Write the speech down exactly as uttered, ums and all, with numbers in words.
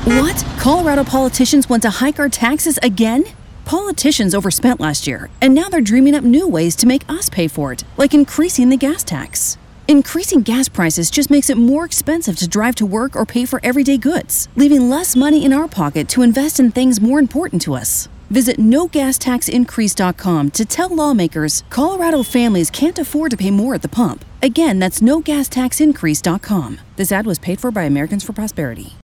What? Colorado politicians want to hike our taxes again? Politicians overspent last year, and now they're dreaming up new ways to make us pay for it, like increasing the gas tax. Increasing gas prices just makes it more expensive to drive to work or pay for everyday goods, leaving less money in our pocket to invest in things more important to us. Visit no gas tax increase dot com to tell lawmakers Colorado families can't afford to pay more at the pump. Again, that's no gas tax increase dot com. This ad was paid for by Americans for Prosperity.